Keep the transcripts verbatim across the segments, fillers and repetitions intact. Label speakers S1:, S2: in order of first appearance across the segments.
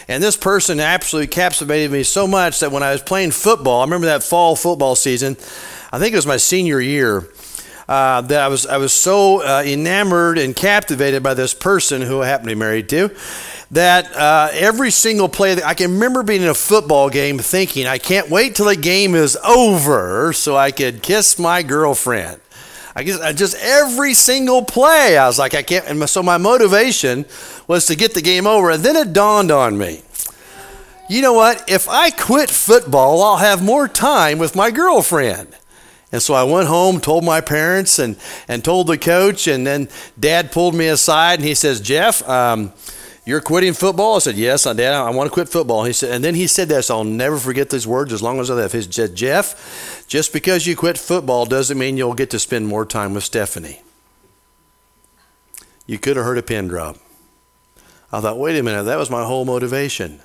S1: And this person absolutely captivated me so much that when I was playing football, I remember that fall football season, I think it was my senior year, uh, that I was I was so uh, enamored and captivated by this person who I happened to be married to, that uh, every single play, that I can remember being in a football game thinking, I can't wait till the game is over so I could kiss my girlfriend. I guess I just every single play, I was like, I can't. And so my motivation was to get the game over. And then it dawned on me, you know what? If I quit football, I'll have more time with my girlfriend. And so I went home, told my parents, and, and told the coach. And then Dad pulled me aside, and he says, Jeff, um, you're quitting football? I said, yes, Dad, I want to quit football. He said, and then he said this, I'll never forget these words as long as I live. He said, Jeff, just because you quit football doesn't mean you'll get to spend more time with Stephanie. You could have heard a pin drop. I thought, wait a minute, that was my whole motivation.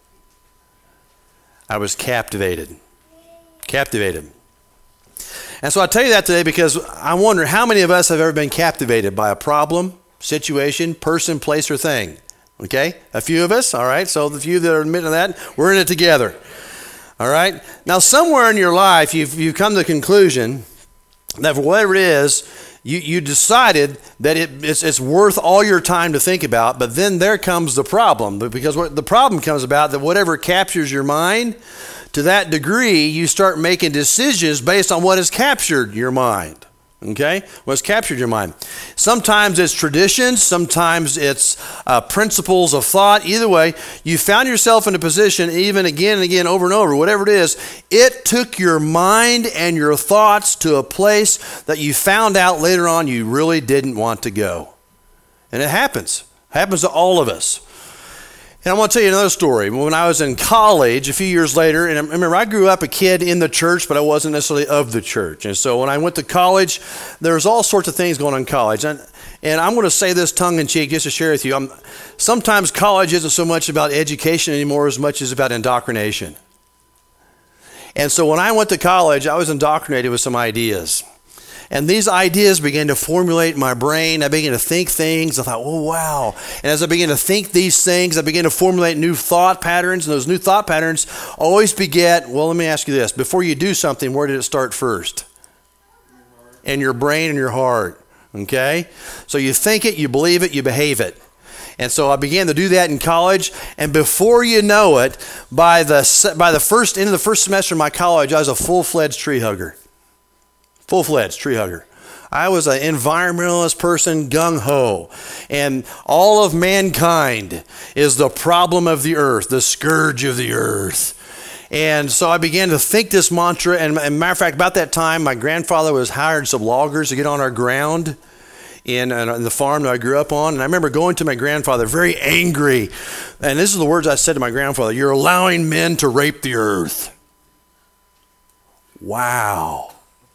S1: I was captivated. Captivated. And so I tell you that today because I wonder how many of us have ever been captivated by a problem, situation, person, place, or thing. Okay, a few of us, all right, so the few that are admitting that, we're in it together, all right? Now, somewhere in your life, you've, you've come to the conclusion that for whatever it is, you, you decided that it, it's, it's worth all your time to think about, but then there comes the problem, because what the problem comes about that whatever captures your mind, to that degree, you start making decisions based on what has captured your mind. Okay? What's captured your mind. Sometimes it's traditions. Sometimes it's uh, principles of thought. Either way, you found yourself in a position, even again and again, over and over, whatever it is, it took your mind and your thoughts to a place that you found out later on you really didn't want to go. And it happens. It happens to all of us. And I want to tell you another story. When I was in college a few years later, and I remember I grew up a kid in the church, but I wasn't necessarily of the church. And so when I went to college, there was all sorts of things going on in college. And, and I'm going to say this tongue-in-cheek just to share with you. I'm, sometimes college isn't so much about education anymore as much as about indoctrination. And so when I went to college, I was indoctrinated with some ideas. And these ideas began to formulate in my brain. I began to think things. I thought, oh, wow. And as I began to think these things, I began to formulate new thought patterns. And those new thought patterns always beget, well, let me ask you this. Before you do something, where did it start first? In your brain and your heart. Okay? So you think it, you believe it, you behave it. And so I began to do that in college. And before you know it, by the, by the first end of the first semester of my college, I was a full-fledged tree hugger. Full-fledged tree hugger. I was an environmentalist person, gung-ho. And all of mankind is the problem of the earth, the scourge of the earth. And so I began to think this mantra. And, and matter of fact, about that time, my grandfather was hired some loggers to get on our ground in, in the farm that I grew up on. And I remember going to my grandfather very angry. And this is the words I said to my grandfather: "You're allowing men to rape the earth." Wow.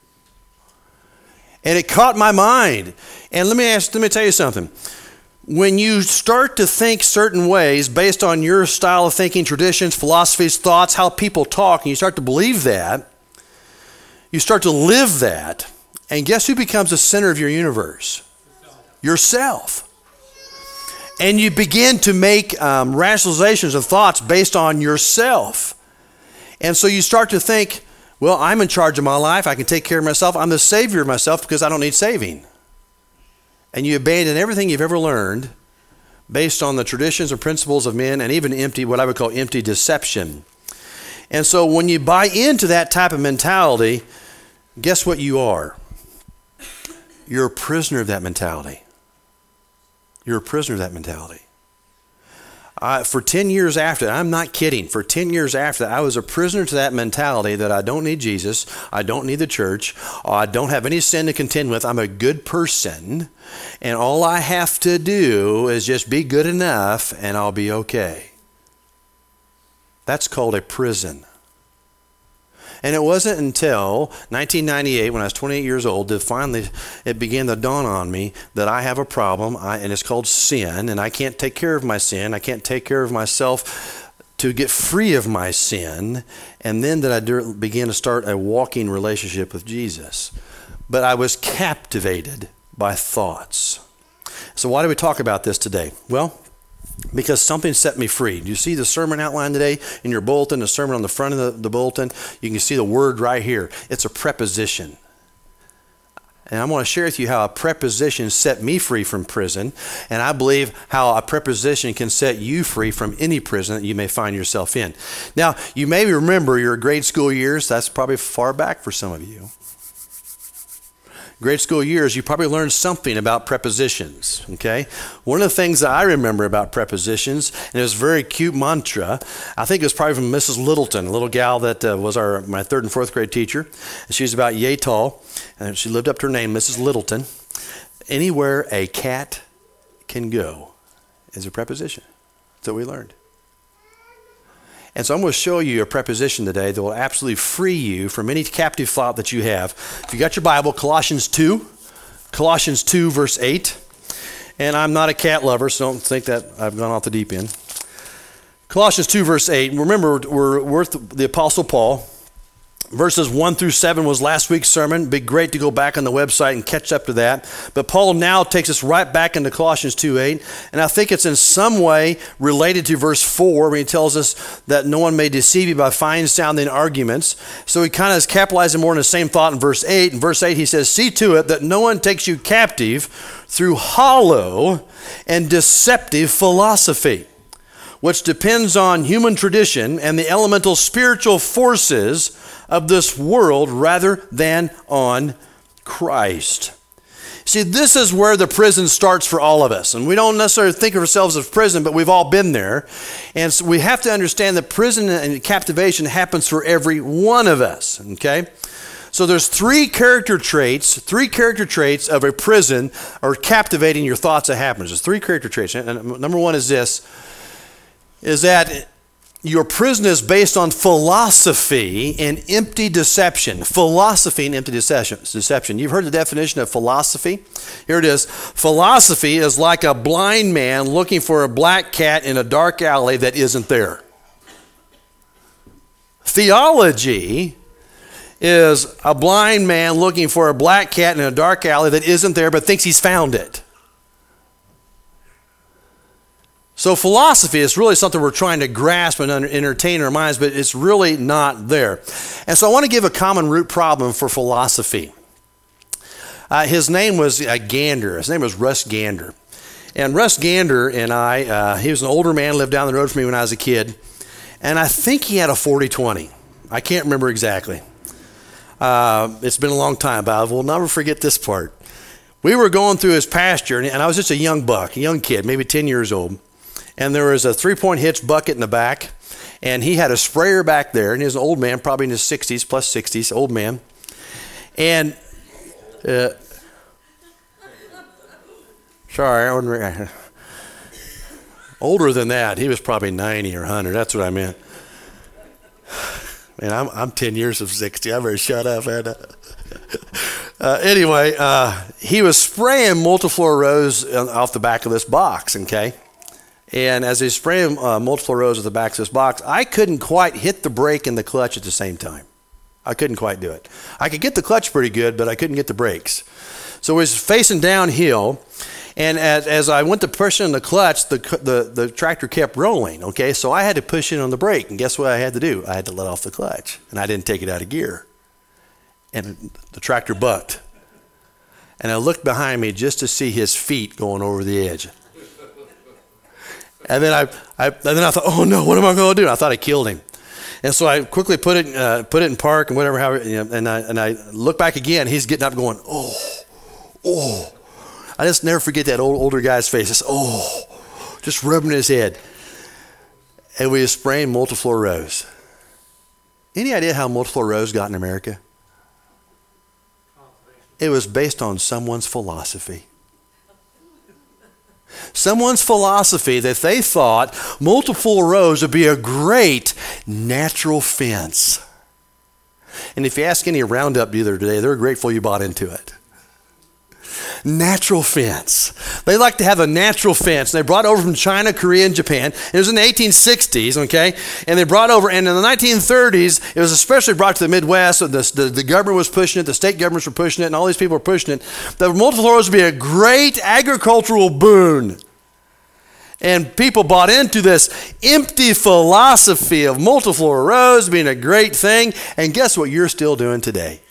S1: And it caught my mind. And let me ask, let me tell you something. When you start to think certain ways based on your style of thinking, traditions, philosophies, thoughts, how people talk, and you start to believe that, you start to live that, and guess who becomes the center of your universe? Yourself. And you begin to make um, rationalizations of thoughts based on yourself. And so you start to think, well, I'm in charge of my life. I can take care of myself. I'm the savior of myself because I don't need saving. And you abandon everything you've ever learned based on the traditions or principles of men, and even empty, what I would call empty deception. And so when you buy into that type of mentality, guess what you are? You're a prisoner of that mentality. You're a prisoner of that mentality. Uh, for ten years after that, I'm not kidding, for ten years after that, I was a prisoner to that mentality that I don't need Jesus, I don't need the church, I don't have any sin to contend with, I'm a good person, and all I have to do is just be good enough and I'll be okay. That's called a prison. And it wasn't until nineteen ninety-eight, when I was twenty-eight years old, that finally it began to dawn on me that I have a problem, I, and it's called sin, and I can't take care of my sin. I can't take care of myself to get free of my sin. And then that I began to start a walking relationship with Jesus. But I was captivated by thoughts. So why do we talk about this today? Well, because something set me free. Do you see the sermon outline today in your bulletin, the sermon on the front of the, the bulletin? You can see the word right here. It's a preposition. And I want to share with you how a preposition set me free from prison, and I believe how a preposition can set you free from any prison that you may find yourself in. Now, you may remember your grade school years. That's probably far back for some of you. Grade school years, you probably learned something about prepositions, okay? One of the things that I remember about prepositions, and it was a very cute mantra, I think it was probably from Missus Littleton, a little gal that uh, was our my third and fourth grade teacher. And she was about yay tall, and she lived up to her name, Missus Littleton. Anywhere a cat can go is a preposition. That's what we learned. And so I'm going to show you a preposition today that will absolutely free you from any captive thought that you have. If you got your Bible, Colossians two, Colossians two, verse eight. And I'm not a cat lover, so don't think that I've gone off the deep end. Colossians two, verse eight. Remember, we're with the Apostle Paul. Verses one through seven was last week's sermon. It'd be great to go back on the website and catch up to that. But Paul now takes us right back into Colossians two eight. And I think it's in some way related to verse four when he tells us that no one may deceive you by fine-sounding arguments. So he kind of is capitalizing more on the same thought in verse eight. In verse eight he says, see to it that no one takes you captive through hollow and deceptive philosophy, which depends on human tradition and the elemental spiritual forces of this world rather than on Christ. See, this is where the prison starts for all of us. And we don't necessarily think of ourselves as prison, but we've all been there. And so we have to understand that prison and captivation happens for every one of us, okay? So there's three character traits, three character traits of a prison or captivating your thoughts that happens. There's three character traits. And number one is this, is that your prison is based on philosophy and empty deception. Philosophy and empty deception. You've heard the definition of philosophy? Here it is. Philosophy is like a blind man looking for a black cat in a dark alley that isn't there. Theology is a blind man looking for a black cat in a dark alley that isn't there but thinks he's found it. So philosophy is really something we're trying to grasp and entertain our minds, but it's really not there. And so I want to give a common root problem for philosophy. Uh, his name was uh, Gander. His name was Russ Gander. And Russ Gander and I, uh, he was an older man, lived down the road from me when I was a kid. And I think he had a forty twenty. I can't remember exactly. Uh, it's been a long time, but I will never forget this part. We were going through his pasture, and I was just a young buck, a young kid, maybe ten years old. And there was a three-point hitch bucket in the back, and he had a sprayer back there, and he was an old man, probably in his sixties, plus sixties, old man. And, uh, sorry, I wasn't, older than that. He was probably ninety or one hundred, that's what I meant. Man, I'm, I'm ten years of sixty. I better shut up. uh, anyway, uh, he was spraying Multiflora Rose off the back of this box, okay? And as he's spraying uh, Multiflora Rose at the back of this box, I couldn't quite hit the brake and the clutch at the same time. I couldn't quite do it. I could get the clutch pretty good, but I couldn't get the brakes. So we was facing downhill, and as, as I went to push in the clutch, the, the, the tractor kept rolling, okay? So I had to push in on the brake, and guess what I had to do? I had to let off the clutch, and I didn't take it out of gear. And the tractor bucked. And I looked behind me just to see his feet going over the edge. And then I, I, and then I thought, oh no, what am I going to do? I thought I killed him, and so I quickly put it, uh, put it in park and whatever. How, you know, and I, and I look back again. He's getting up, going, oh, oh. I just never forget that old older guy's face. Just oh, just rubbing his head. And we were spraying Multiflora Rose. Any idea how Multiflora Rose got in America? It was based on someone's philosophy. Someone's philosophy that they thought Multiflora Rose would be a great natural fence. And if you ask any Roundup dealer today, they're grateful you bought into it. Natural fence. They like to have a natural fence. They brought over from China, Korea, and Japan. It was in the eighteen sixties, okay? And they brought over, and in the nineteen thirties, it was especially brought to the Midwest. So the, the, the government was pushing it, the state governments were pushing it, and all these people were pushing it. The Multiflora Rose would be a great agricultural boon. And people bought into this empty philosophy of multiflora rose being a great thing. And guess what you're still doing today?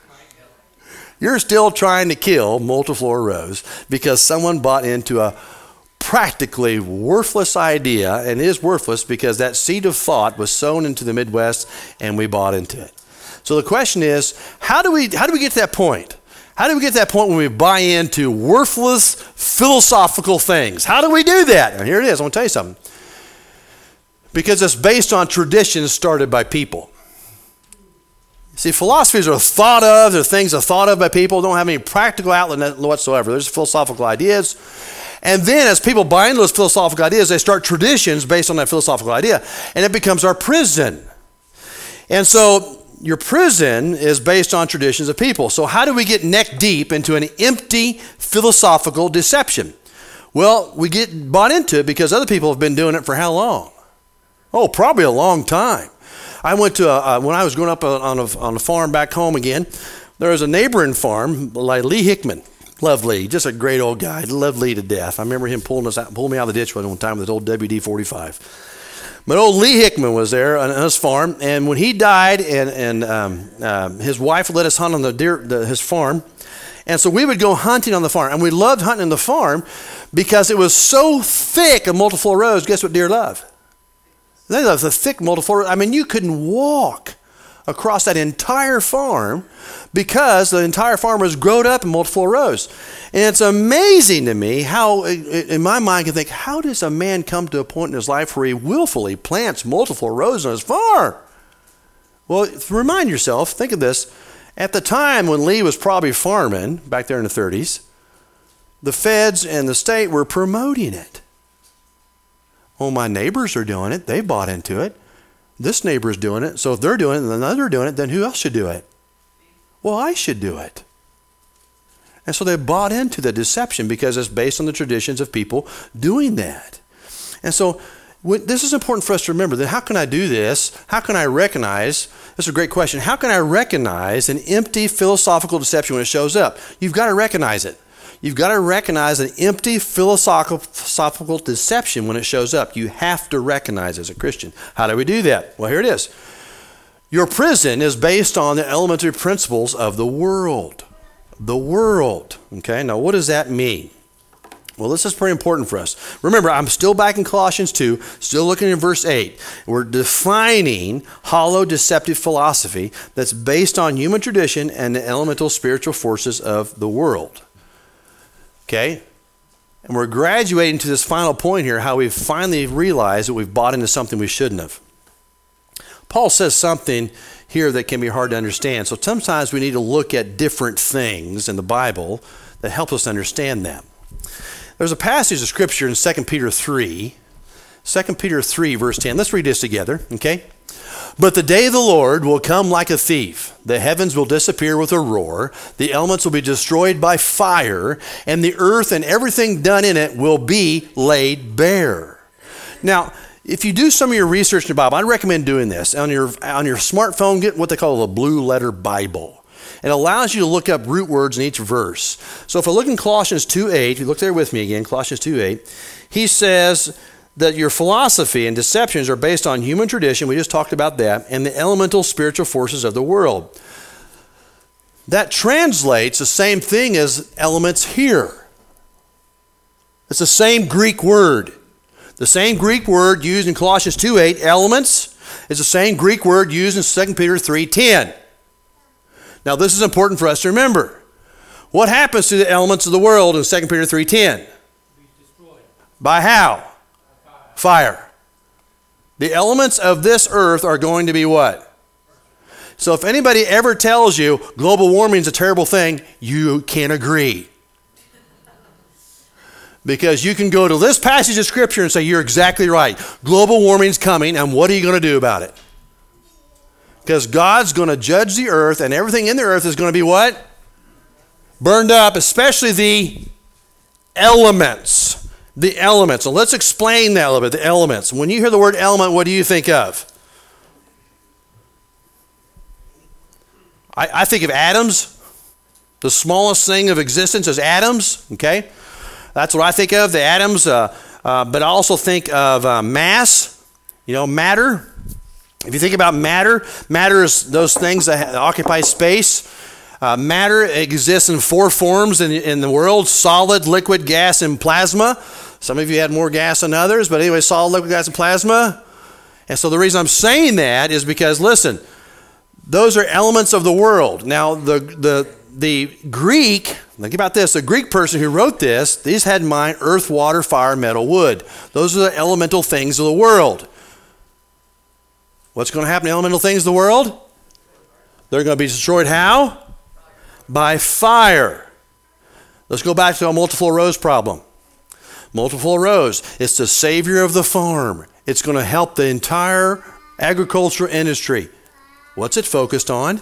S1: You're still trying to kill multiflora rose because someone bought into a practically worthless idea, and it is worthless because that seed of thought was sown into the Midwest and we bought into it. So the question is, how do we how do we get to that point? How do we get to that point when we buy into worthless philosophical things? How do we do that? And here it is. I want to tell you something. Because it's based on traditions started by people. See, philosophies are thought of. They're things that are thought of by people. Don't have any practical outlet whatsoever. There's philosophical ideas. And then as people buy into those philosophical ideas, they start traditions based on that philosophical idea. And it becomes our prison. And so your prison is based on traditions of people. So how do we get neck deep into an empty philosophical deception? Well, we get bought into it because other people have been doing it for how long? Oh, probably a long time. I went to, a, uh, when I was growing up on a, on a farm back home again, there was a neighboring farm, like Lee Hickman. Love Lee, just a great old guy. Love Lee to death. I remember him pulling us out, pulling me out of the ditch one time with his old W D forty-five. But old Lee Hickman was there on his farm, and when he died, and, and um, uh, his wife let us hunt on the deer, the, his farm, and so we would go hunting on the farm, and we loved hunting on the farm because it was so thick of multiflora rose. Guess what deer love? They love the thick multiflora. I mean, you couldn't walk across that entire farm because the entire farm was growed up in multiflora rose. And it's amazing to me how, in my mind, I can think, how does a man come to a point in his life where he willfully plants multiflora rose on his farm? Well, remind yourself, think of this. At the time when Lee was probably farming, back there in the thirties, the feds and the state were promoting it. Oh, my neighbors are doing it. They bought into it. This neighbor's doing it. So if they're doing it and another doing it, then who else should do it? Well, I should do it. And so they bought into the deception because it's based on the traditions of people doing that. And so when, this is important for us to remember that how can I do this? How can I recognize? This is a great question. How can I recognize an empty philosophical deception when it shows up? You've got to recognize it. You've got to recognize an empty philosophical deception when it shows up. You have to recognize it as a Christian. How do we do that? Well, here it is. Your prison is based on the elementary principles of the world. The world. Okay, now what does that mean? Well, this is pretty important for us. Remember, I'm still back in Colossians two, still looking in verse eight. We're defining hollow, deceptive philosophy that's based on human tradition and the elemental spiritual forces of the world. Okay? And we're graduating to this final point here, how we've finally realized that we've bought into something we shouldn't have. Paul says something here that can be hard to understand. So sometimes we need to look at different things in the Bible that help us understand them. There's a passage of Scripture in Second Peter three. Second Peter three, verse ten. Let's read this together, okay? But the day of the Lord will come like a thief. The heavens will disappear with a roar. The elements will be destroyed by fire, and the earth and everything done in it will be laid bare. Now, if you do some of your research in the Bible, I'd recommend doing this. On your, on your smartphone, get what they call a blue letter Bible. It allows you to look up root words in each verse. So if I look in Colossians two eight, you look there with me again, Colossians two eight, he says that your philosophy and deceptions are based on human tradition, we just talked about that, and the elemental spiritual forces of the world. That translates the same thing as elements here. It's the same Greek word. The same Greek word used in Colossians two eight, elements, is the same Greek word used in Second Peter three ten. Now this is important for us to remember. What happens to the elements of the world in Second Peter three ten? By how? Fire. The elements of this earth are going to be what? So if anybody ever tells you global warming is a terrible thing, you can agree. Because you can go to this passage of Scripture and say, you're exactly right. Global warming is coming, and what are you going to do about it? Because God's going to judge the earth, and everything in the earth is going to be what? Burned up, especially the elements. The elements. So let's explain that a little bit, the elements. When you hear the word element, what do you think of? I, I think of atoms. The smallest thing of existence is atoms, okay? That's what I think of, the atoms. Uh, Uh, but I also think of uh, mass, you know, matter. If you think about matter, matter is those things that occupy space. Uh, matter exists in four forms in, in the world: solid, liquid, gas, and plasma. Some of you had more gas than others, but anyway, solid, liquid, gas, and plasma. And so the reason I'm saying that is because, listen, those are elements of the world. Now, the the the Greek, think about this, the Greek person who wrote this, these had in mind earth, water, fire, metal, wood. Those are the elemental things of the world. What's going to happen to elemental things of the world? They're going to be destroyed how? By fire. Let's go back to a multiple rows problem. Multiple rows. It's the savior of the farm. It's going to help the entire agricultural industry. What's it focused on?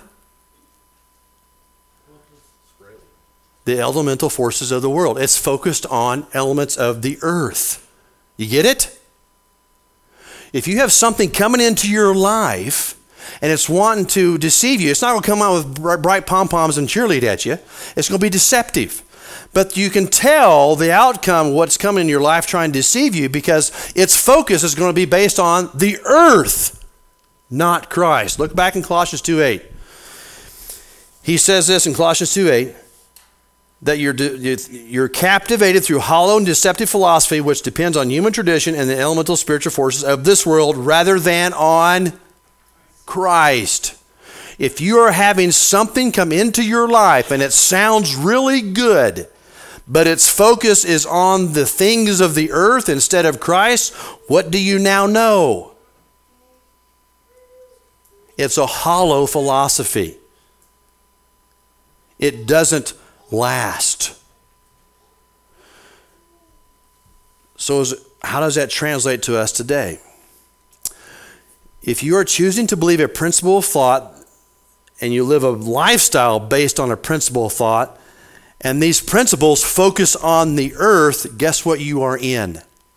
S1: The elemental forces of the world. It's focused on elements of the earth. You get it? If you have something coming into your life and it's wanting to deceive you, it's not going to come out with bright pom-poms and cheerlead at you. It's going to be deceptive. But you can tell the outcome of what's coming in your life trying to deceive you because its focus is going to be based on the earth, not Christ. Look back in Colossians two eight. He says this in Colossians two eight, that you're, you're captivated through hollow and deceptive philosophy which depends on human tradition and the elemental spiritual forces of this world rather than on Christ. If you are having something come into your life and it sounds really good, but its focus is on the things of the earth instead of Christ, what do you now know? It's a hollow philosophy. It doesn't last. So is, how does that translate to us today? If you are choosing to believe a principle of thought and you live a lifestyle based on a principle of thought, and these principles focus on the earth, guess what you are in?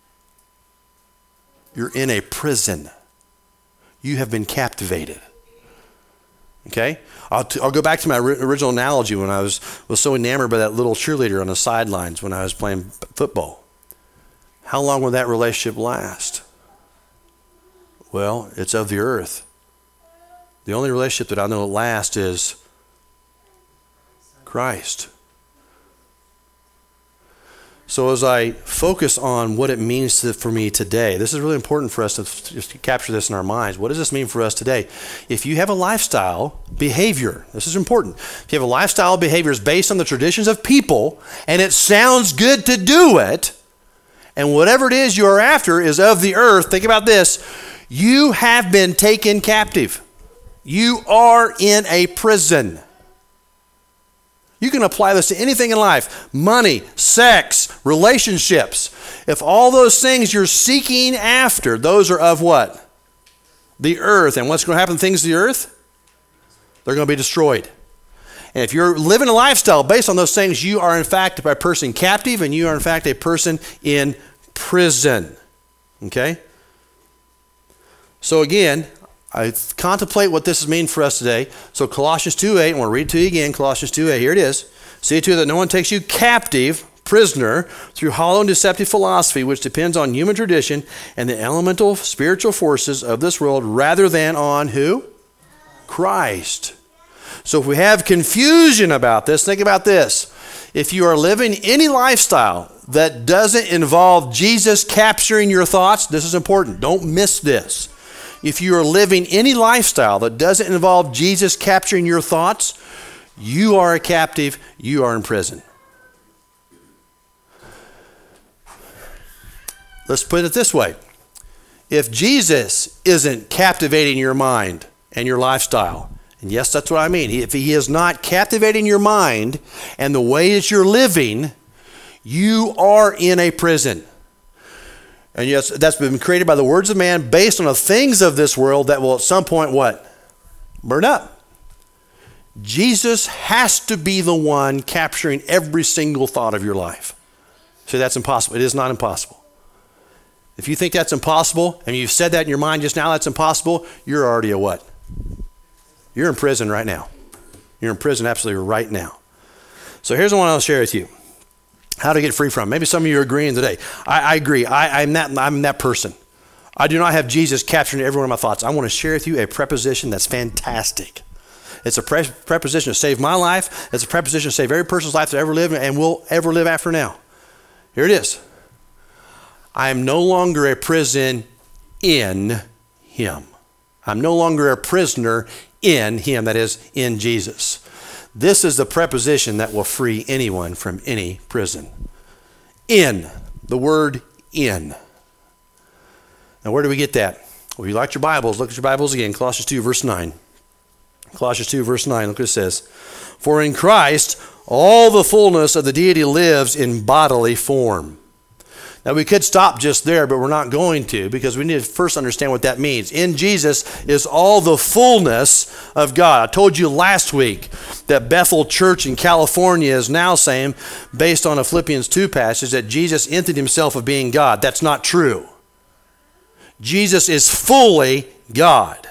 S1: You're in a prison. You have been captivated. Okay? I'll, t- I'll go back to my ri- original analogy when I was, was so enamored by that little cheerleader on the sidelines when I was playing p- football. How long will that relationship last? Well, it's of the earth. The only relationship that I know will last is Christ. So as I focus on what it means to, for me today, this is really important for us to just capture this in our minds. What does this mean for us today? If you have a lifestyle behavior, this is important. If you have a lifestyle behaviors based on the traditions of people, and it sounds good to do it, and whatever it is you are after is of the earth, think about this, you have been taken captive. You are in a prison. You can apply this to anything in life. Money, sex, relationships. If all those things you're seeking after, those are of what? The earth. And what's going to happen to things of the earth? They're going to be destroyed. And if you're living a lifestyle based on those things, you are in fact a person captive and you are in fact a person in prison. Okay? So again, I contemplate what this means for us today. So Colossians two eight, I want to read it to you again, Colossians two eight, here it is. See to it that no one takes you captive, prisoner, through hollow and deceptive philosophy, which depends on human tradition and the elemental spiritual forces of this world, rather than on who? Christ. So if we have confusion about this, think about this. If you are living any lifestyle that doesn't involve Jesus capturing your thoughts, this is important. Don't miss this. If you are living any lifestyle that doesn't involve Jesus capturing your thoughts, you are a captive, you are in prison. Let's put it this way. If Jesus isn't captivating your mind and your lifestyle, and yes, that's what I mean. If he is not captivating your mind and the way that you're living, you are in a prison. And yes, that's been created by the words of man based on the things of this world that will at some point what? Burn up. Jesus has to be the one capturing every single thought of your life. So that's impossible. It is not impossible. If you think that's impossible, and you've said that in your mind just now, that's impossible, you're already a what? You're in prison right now. You're in prison absolutely right now. So here's the one I'll share with you. How to get free from. Maybe some of you are agreeing today. I, I agree. I, I'm, that, I'm that person. I do not have Jesus capturing every one of my thoughts. I want to share with you a preposition that's fantastic. It's a pre- preposition to save my life. It's a preposition to save every person's life that ever lived and will ever live after now. Here it is. I am no longer a prison in him. I'm no longer a prisoner in him, that is, in Jesus. This is the preposition that will free anyone from any prison. In, the word in. Now, where do we get that? Well, if you like your Bibles, look at your Bibles again. Colossians two, verse nine. Colossians two, verse nine, look what it says. For in Christ, all the fullness of the deity lives in bodily form. Now, we could stop just there, but we're not going to, because we need to first understand what that means. In Jesus is all the fullness of God. I told you last week that Bethel Church in California is now saying, based on a Philippians two passage, that Jesus emptied himself of being God. That's not true. Jesus is fully God.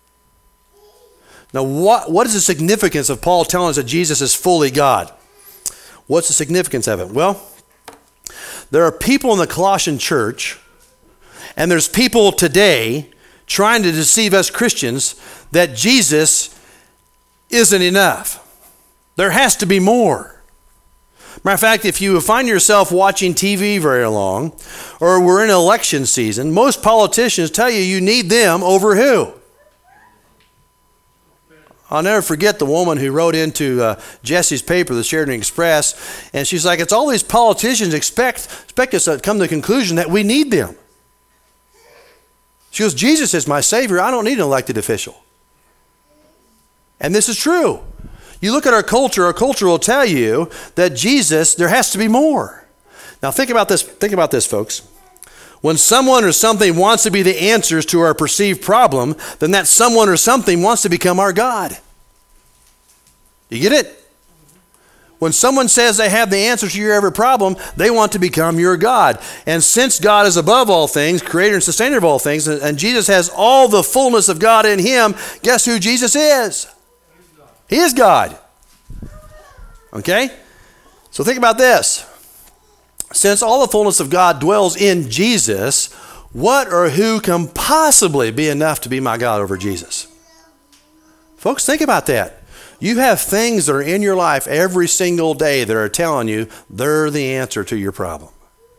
S1: Now, what, what is the significance of Paul telling us that Jesus is fully God? What's the significance of it? Well, there are people in the Colossian church, and there's people today trying to deceive us Christians that Jesus isn't enough. There has to be more. Matter of fact, if you find yourself watching T V very long, or we're in election season, most politicians tell you you need them over who? I'll never forget the woman who wrote into uh, Jesse's paper, the Sheridan Express, and she's like, it's all these politicians expect, expect us to come to the conclusion that we need them. She goes, Jesus is my Savior. I don't need an elected official. And this is true. You look at our culture, our culture will tell you that Jesus, there has to be more. Now think about this, think about this, folks. When someone or something wants to be the answers to our perceived problem, then that someone or something wants to become our God. You get it? When someone says they have the answer to your every problem, they want to become your God. And since God is above all things, creator and sustainer of all things, and Jesus has all the fullness of God in him, guess who Jesus is? He is God. Okay? So think about this. Since all the fullness of God dwells in Jesus, what or who can possibly be enough to be my God over Jesus? Folks, think about that. You have things that are in your life every single day that are telling you they're the answer to your problem.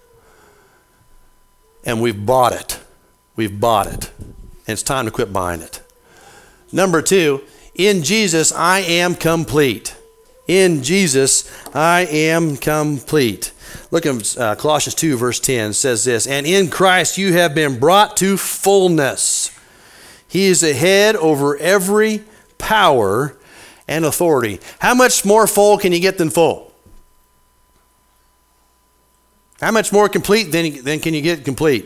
S1: And we've bought it. We've bought it. And it's time to quit buying it. Number two, in Jesus, I am complete. In Jesus, I am complete. Look at uh, Colossians two, verse ten, says this, and in Christ you have been brought to fullness. He is the head over every power and authority. How much more full can you get than full? How much more complete than, than can you get complete?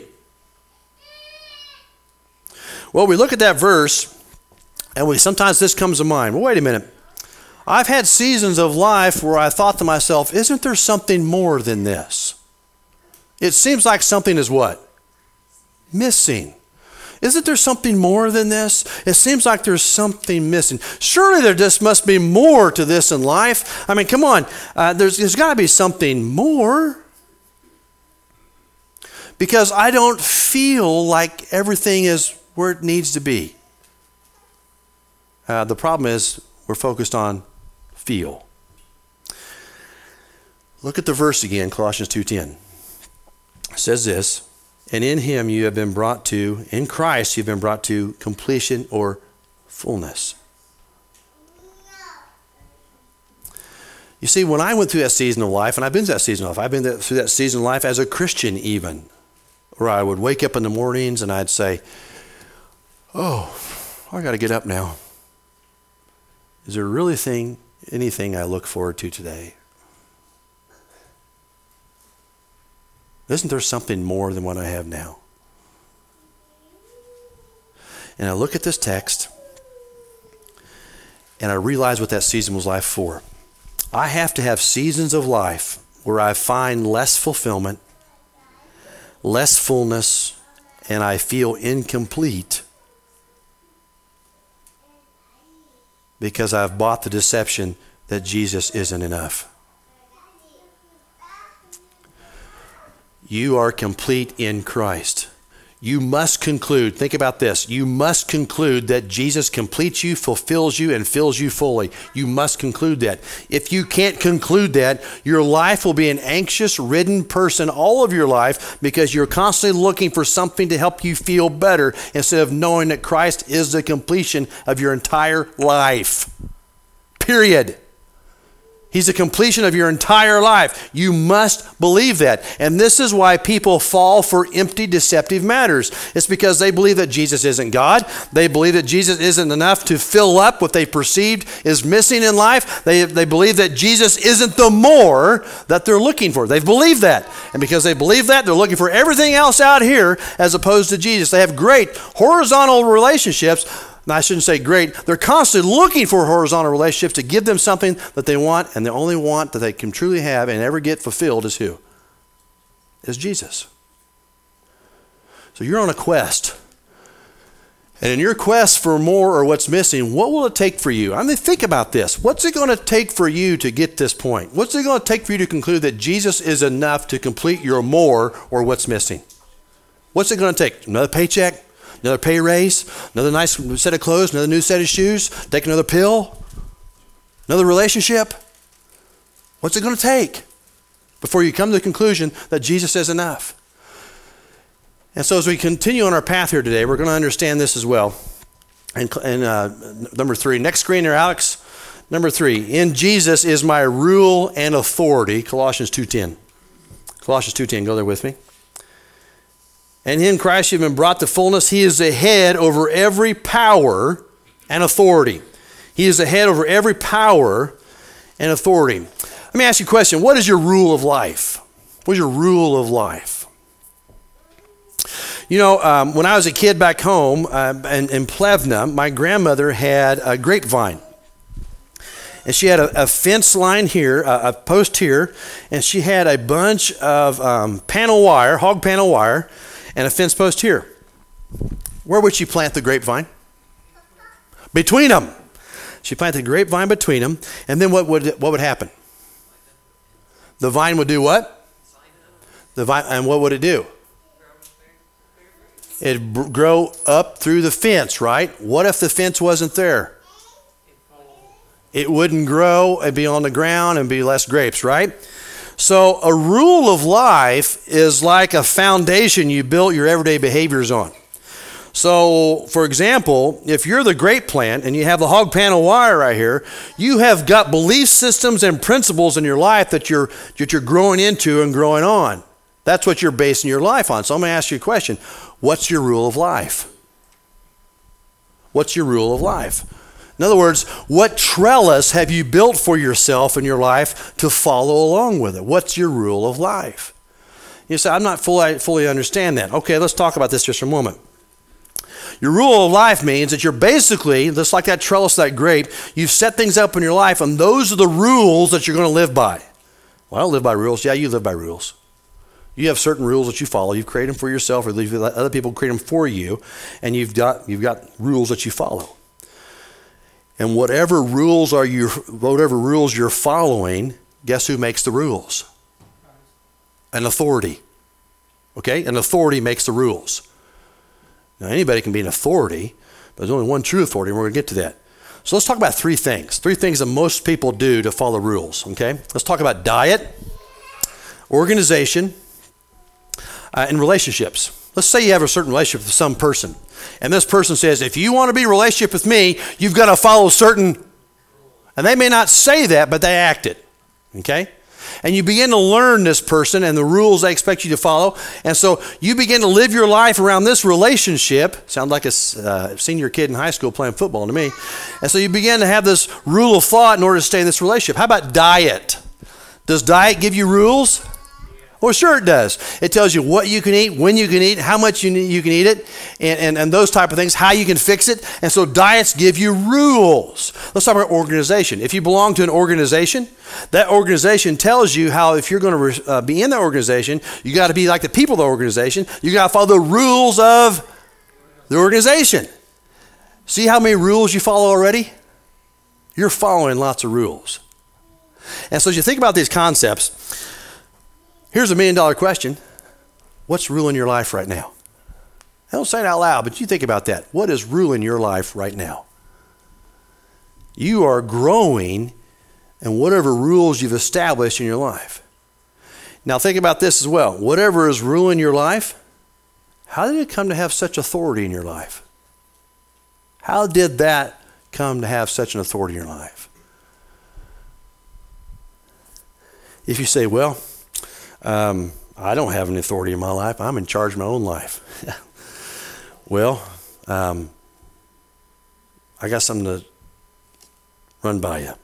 S1: Well, we look at that verse, and we sometimes this comes to mind. Well, wait a minute. I've had seasons of life where I thought to myself, isn't there something more than this? It seems like something is what? Missing. Isn't there something more than this? It seems like there's something missing. Surely there just must be more to this in life. I mean, come on. Uh, there's there's got to be something more. Because I don't feel like everything is where it needs to be. Uh, the problem is we're focused on feel. Look at the verse again, Colossians two ten. It says this, and in him you have been brought to, in Christ you've been brought to completion or fullness. You see, when I went through that season of life, and I've been through that season of life, I've been through that season of life as a Christian even, where I would wake up in the mornings and I'd say, oh, I got to get up now. Is there really thing, anything I look forward to today? Isn't there something more than what I have now? And I look at this text, and I realize what that season was life for. I have to have seasons of life where I find less fulfillment, less fullness, and I feel incomplete because I've bought the deception that Jesus isn't enough. You are complete in Christ. You must conclude, think about this, you must conclude that Jesus completes you, fulfills you, and fills you fully. You must conclude that. If you can't conclude that, your life will be an anxious, ridden person all of your life because you're constantly looking for something to help you feel better instead of knowing that Christ is the completion of your entire life. Period. He's the completion of your entire life. You must believe that. And this is why people fall for empty, deceptive matters. It's because they believe that Jesus isn't God. They believe that Jesus isn't enough to fill up what they perceived is missing in life. They, they believe that Jesus isn't the more that they're looking for. They've believed that. And because they believe that, they're looking for everything else out here as opposed to Jesus. They have great horizontal relationships. I shouldn't say great. They're constantly looking for horizontal relationships to give them something that they want, and the only want that they can truly have and ever get fulfilled is who? Is Jesus. So you're on a quest. And in your quest for more or what's missing, what will it take for you? I mean, think about this. What's it going to take for you to get this point? What's it going to take for you to conclude that Jesus is enough to complete your more or what's missing? What's it going to take? Another paycheck? Another pay raise, another nice set of clothes, another new set of shoes, take another pill, another relationship. What's it going to take before you come to the conclusion that Jesus is enough? And so as we continue on our path here today, we're going to understand this as well. And, and uh, number three, next screen there, Alex. Number three, in Jesus is my rule and authority, Colossians two ten. Colossians two ten, go there with me. And in Christ you've been brought to fullness. He is the head over every power and authority. He is the head over every power and authority. Let me ask you a question. What is your rule of life? What is your rule of life? You know, um, when I was a kid back home uh, in, in Plevna, my grandmother had a grapevine. And she had a, a fence line here, a, a post here, and she had a bunch of um, panel wire, hog panel wire, and a fence post here. Where would she plant the grapevine? Between them. She planted the grapevine between them, and then what would what would happen? The vine would do what? The vine, and what would it do? It'd b- grow up through the fence, right? What if the fence wasn't there? It wouldn't grow, it'd be on the ground and be less grapes, right? So a rule of life is like a foundation you built your everyday behaviors on. So, for example, if you're the grape plant and you have the hog panel wire right here, you have got belief systems and principles in your life that you're that you're growing into and growing on. That's what you're basing your life on. So I'm going to ask you a question. What's your rule of life? What's your rule of life? In other words, what trellis have you built for yourself in your life to follow along with it? What's your rule of life? You say, I'm not fully, fully understand that. Okay, let's talk about this just for a moment. Your rule of life means that you're basically, just like that trellis, that grape, you've set things up in your life, and those are the rules that you're going to live by. Well, I don't live by rules. Yeah, you live by rules. You have certain rules that you follow. You've created them for yourself, or you let other people create them for you, and you've got you've got rules that you follow. And whatever rules are you, whatever rules you're following, guess who makes the rules? An authority. Okay? An authority makes the rules. Now, anybody can be an authority, but there's only one true authority, and we're going to get to that. So let's talk about three things. Three things that most people do to follow rules. Okay? Let's talk about diet, organization, uh, and relationships. Let's say you have a certain relationship with some person, and this person says, if you want to be in a relationship with me, you've got to follow certain, and they may not say that, but they act it, okay? And you begin to learn this person and the rules they expect you to follow, and so you begin to live your life around this relationship. Sounds like a uh, senior kid in high school playing football to me. And so you begin to have this rule of thought in order to stay in this relationship. How about diet? Does diet give you rules? Well, sure it does. It tells you what you can eat, when you can eat, how much you, need, you can eat it, and, and, and those type of things, how you can fix it. And so diets give you rules. Let's talk about organization. If you belong to an organization, that organization tells you how if you're going to uh, be in the organization, you got to be like the people of the organization. You got to follow the rules of the organization. See how many rules you follow already? You're following lots of rules. And so as you think about these concepts, here's a million dollar question. What's ruling your life right now? I don't say it out loud, but you think about that. What is ruling your life right now? You are growing in whatever rules you've established in your life. Now think about this as well. Whatever is ruling your life, how did it come to have such authority in your life? How did that come to have such an authority in your life? If you say, well, um, I don't have any authority in my life. I'm in charge of my own life. Well, um, I got something to run by you.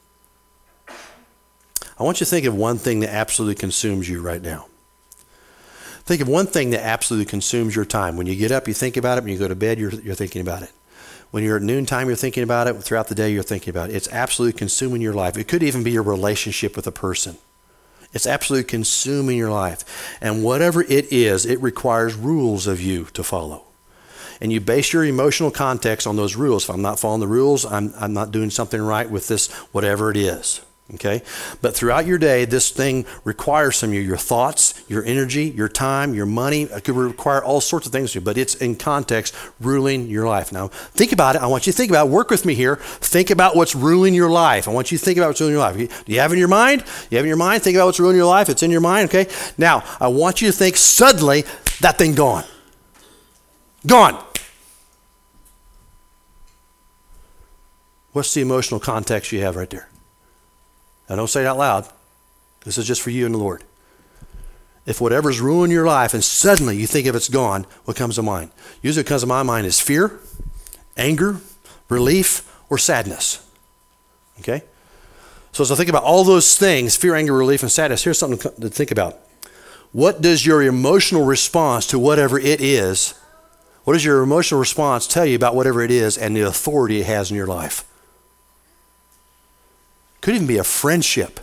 S1: I want you to think of one thing that absolutely consumes you right now. Think of one thing that absolutely consumes your time. When you get up, you think about it. When you go to bed, you're, you're thinking about it. When you're at noontime, you're thinking about it. Throughout the day, you're thinking about it. It's absolutely consuming your life. It could even be a relationship with a person. It's absolutely consuming your life. And whatever it is, it requires rules of you to follow. And you base your emotional context on those rules. If I'm not following the rules, I'm, I'm not doing something right with this, whatever it is. Okay? But throughout your day, this thing requires from you your thoughts, your energy, your time, your money. It could require all sorts of things from you, but it's in context ruling your life. Now, think about it. I want you to think about it. Work with me here. Think about what's ruling your life. I want you to think about what's ruling your life. Do you have it in your mind? You have it in your mind? Think about what's ruling your life. It's in your mind, okay? Now, I want you to think suddenly that thing gone. Gone. What's the emotional context you have right there? Now, don't say it out loud. This is just for you and the Lord. If whatever's ruined your life and suddenly you think of it's gone, what comes to mind? Usually what comes to my mind is fear, anger, relief, or sadness. Okay? So as I think about all those things, fear, anger, relief, and sadness, here's something to think about. What does your emotional response to whatever it is, what does your emotional response tell you about whatever it is and the authority it has in your life? Could even be a friendship.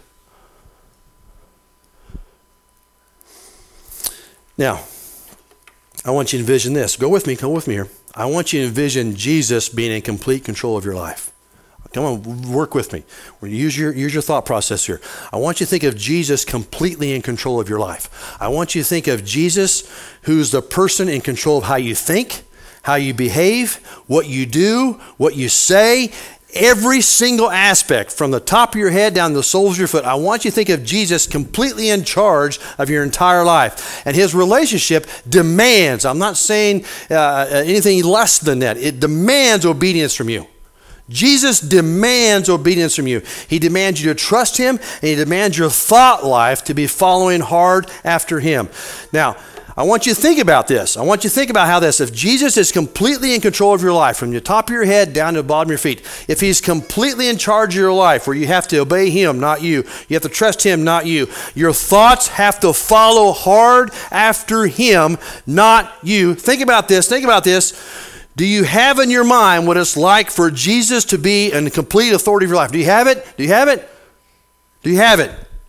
S1: Now, I want you to envision this. Go with me, come with me here. I want you to envision Jesus being in complete control of your life. Come on, work with me. Use your, use your thought process here. I want you to think of Jesus completely in control of your life. I want you to think of Jesus who's the person in control of how you think, how you behave, what you do, what you say, every single aspect from the top of your head down to the soles of your foot. I want you to think of Jesus completely in charge of your entire life. And his relationship demands, I'm not saying uh, anything less than that, it demands obedience from you. Jesus demands obedience from you. He demands you to trust him, and he demands your thought life to be following hard after him. Now, I want you to think about this. I want you to think about how this, if Jesus is completely in control of your life, from the top of your head down to the bottom of your feet, if he's completely in charge of your life, where you have to obey him, not you, you have to trust him, not you, your thoughts have to follow hard after him, not you. Think about this. Think about this. Do you have in your mind what it's like for Jesus to be in complete authority of your life? Do you have it? Do you have it? Do you have it?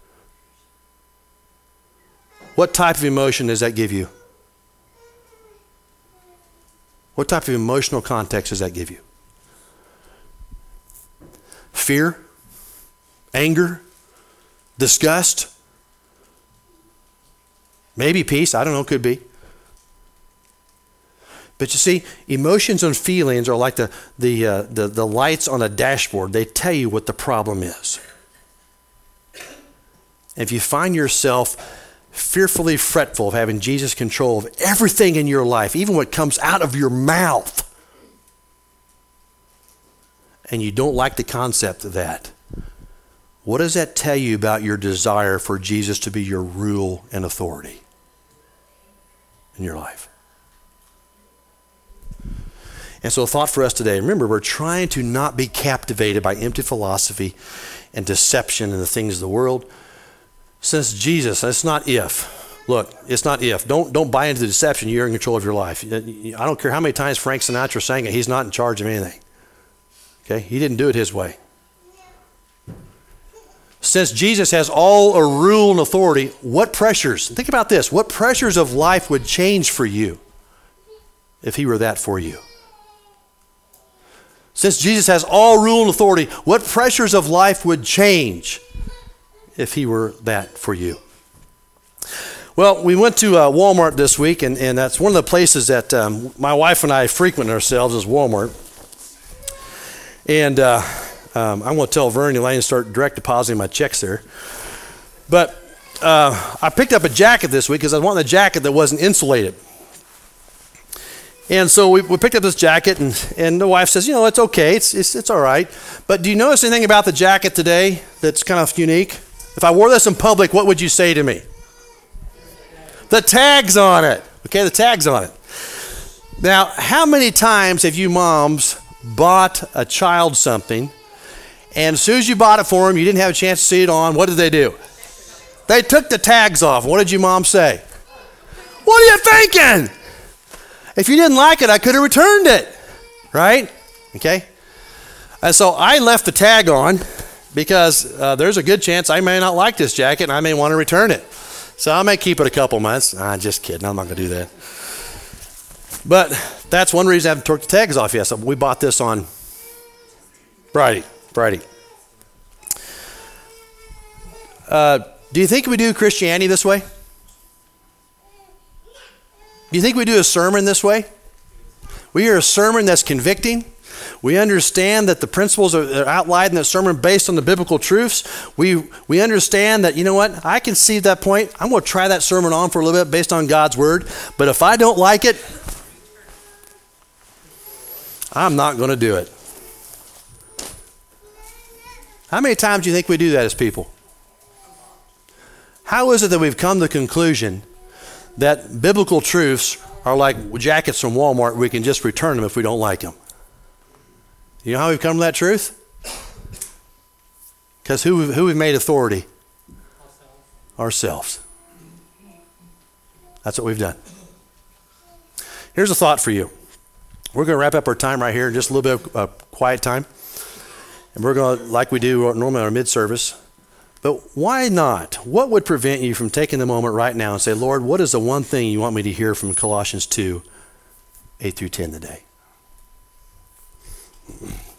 S1: What type of emotion does that give you? What type of emotional context does that give you? Fear? Anger? Disgust? Maybe peace. I don't know. Could be. But you see, emotions and feelings are like the, the, uh, the, the lights on a dashboard. They tell you what the problem is. If you find yourself fearfully fretful of having Jesus control of everything in your life, even what comes out of your mouth, and you don't like the concept of that, what does that tell you about your desire for Jesus to be your rule and authority in your life? And so a thought for us today, remember, we're trying to not be captivated by empty philosophy and deception and the things of the world. Since Jesus, it's not if. Look, it's not if. Don't don't buy into the deception. You're in control of your life. I don't care how many times Frank Sinatra sang it. He's not in charge of anything. Okay? He didn't do it his way. Since Jesus has all a rule and authority, what pressures, think about this, what pressures of life would change for you if he were that for you? Since Jesus has all rule and authority, what pressures of life would change if he were that for you? Well, we went to uh, Walmart this week, and, and that's one of the places that um, my wife and I frequent ourselves is Walmart. And uh, um, I'm going to tell Vern and Elaine to start direct depositing my checks there. But uh, I picked up a jacket this week because I wanted a jacket that wasn't insulated. And so we, we picked up this jacket, and, and the wife says, you know, it's okay, it's, it's it's all right. But do you notice anything about the jacket today that's kind of unique? If I wore this in public, what would you say to me? The tag's on it. Okay, the tag's on it. Now, how many times have you moms bought a child something, and as soon as you bought it for them, you didn't have a chance to see it on, what did they do? They took the tags off. What did your mom say? What are you thinking? If you didn't like it, I could have returned it. Right? Okay? And so I left the tag on because uh, there's a good chance I may not like this jacket and I may want to return it. So I may keep it a couple months. I'm just kidding. I'm not going to do that. But that's one reason I haven't took the tags off yet. So we bought this on Friday. Friday. Uh, do you think we do Christianity this way? Do you think we do a sermon this way? We hear a sermon that's convicting. We understand that the principles are outlined in that sermon based on the biblical truths. We we understand that, you know what, I can see that point. I'm going to try that sermon on for a little bit based on God's word. But if I don't like it, I'm not going to do it. How many times do you think we do that as people? How is it that we've come to the conclusion that biblical truths are like jackets from Walmart, we can just return them if we don't like them? You know how we've come to that truth? Because who, who we've made authority? Ourselves. That's what we've done. Here's a thought for you. We're going to wrap up our time right here in just a little bit of uh, quiet time. And we're going to, like we do normally in our mid-service. But why not? What would prevent you from taking the moment right now and say, Lord, what is the one thing you want me to hear from Colossians two, eight through ten today?